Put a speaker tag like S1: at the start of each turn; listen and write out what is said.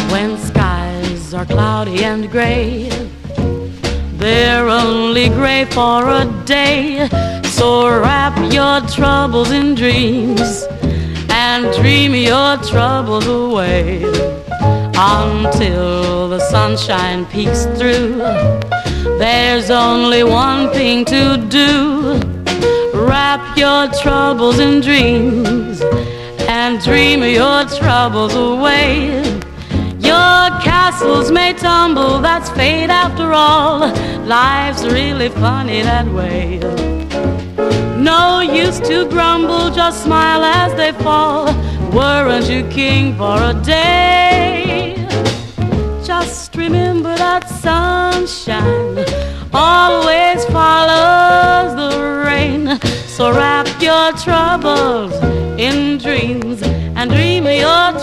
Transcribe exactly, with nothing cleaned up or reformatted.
S1: When skies are cloudy and gray, they're only gray for a day. So wrap your troubles in dreams and dream your troubles away until the sunshine peeks through. There's only one thing to do. Wrap your troubles in dreams and dream your troubles away. Your castles may tumble, that's fate after all. Life's really funny that way. No use to grumble, just smile as they fall. Weren't you king for a day? Just remember that sunshine always follows the rain. So wrap your troubles in dreams and dream your